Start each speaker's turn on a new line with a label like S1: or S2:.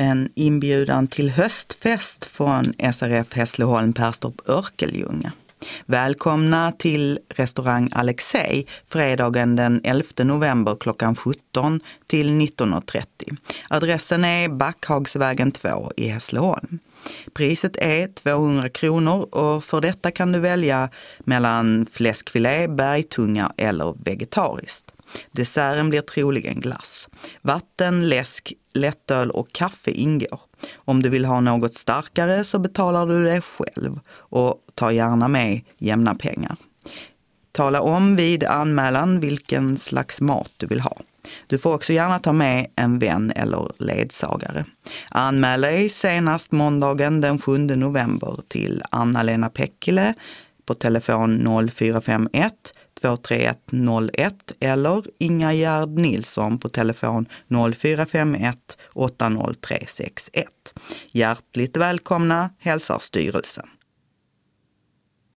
S1: en inbjudan till höstfest från SRF Hässleholm Perstorp Örkelljunga. Välkomna till restaurang Alexej fredagen den 11 november klockan 17 till 19.30. Adressen är Backhagsvägen 2 i Hässleholm. Priset är 200 kronor och för detta kan du välja mellan fläskfilé, bergtunga eller vegetariskt. Desserten blir troligen glass. Vatten, läsk, lättöl och kaffe ingår. Om du vill ha något starkare så betalar du det själv och ta gärna med jämna pengar. Tala om vid anmälan vilken slags mat du vill ha. Du får också gärna ta med en vän eller ledsagare. Anmäl dig senast måndagen den 7 november till Anna-Lena Pekkele på telefon 0451 231 01 eller Inga Gerd Nilsson på telefon 0451 80361. Hjärtligt välkomna hälsar styrelsen.